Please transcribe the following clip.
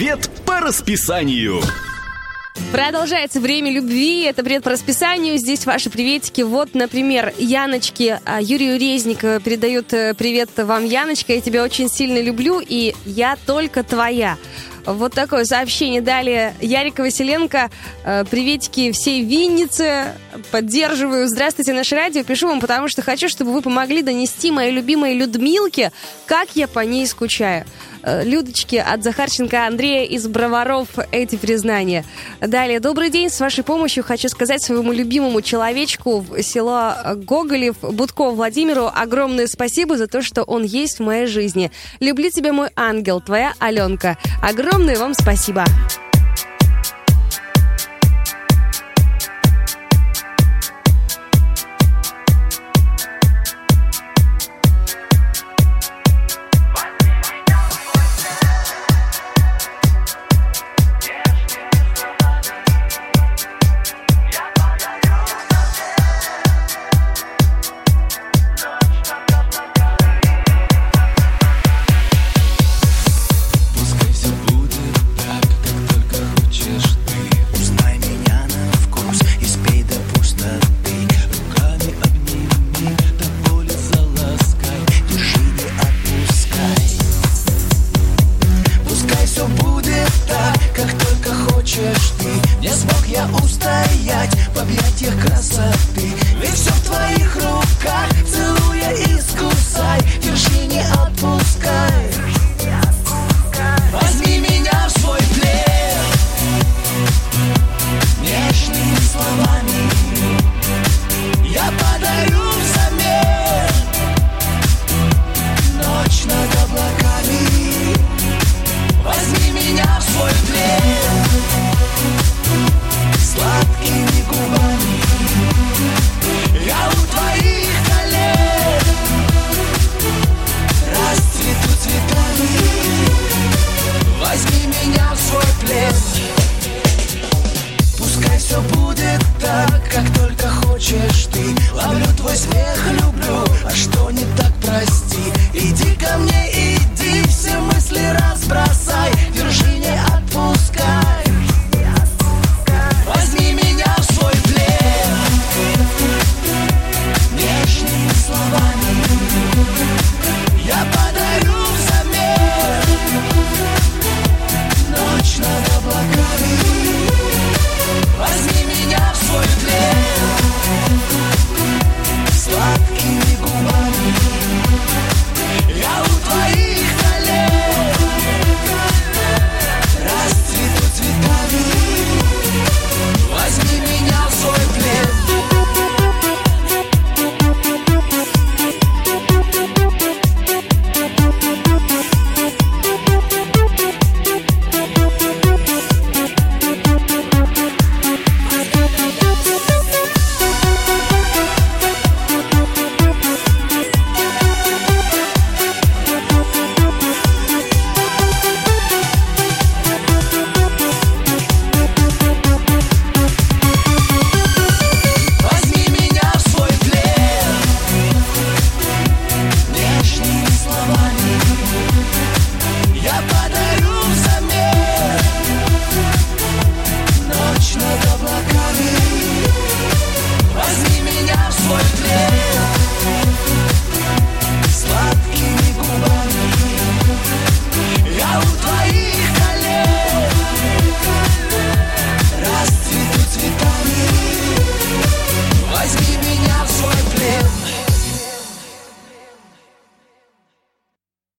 Привет по расписанию. Продолжается время любви, это привет по расписанию, здесь ваши приветики. Вот, например, Яночке, Юрию Резник передает привет вам, Яночка, я тебя очень сильно люблю, и я только твоя. Вот такое сообщение. Далее Ярика Василенко. Приветики всей Виннице. Поддерживаю. Здравствуйте, наше радио. Пишу вам, потому что хочу, чтобы вы помогли донести моей любимой Людмилке, как я по ней скучаю. Людочке от Захарченко Андрея из Броваров эти признания. Далее. Добрый день. С вашей помощью хочу сказать своему любимому человечку в село Гоголев, Будко Владимиру огромное спасибо за то, что он есть в моей жизни. Люблю тебя, мой ангел. Твоя Аленка. Огромное вам спасибо.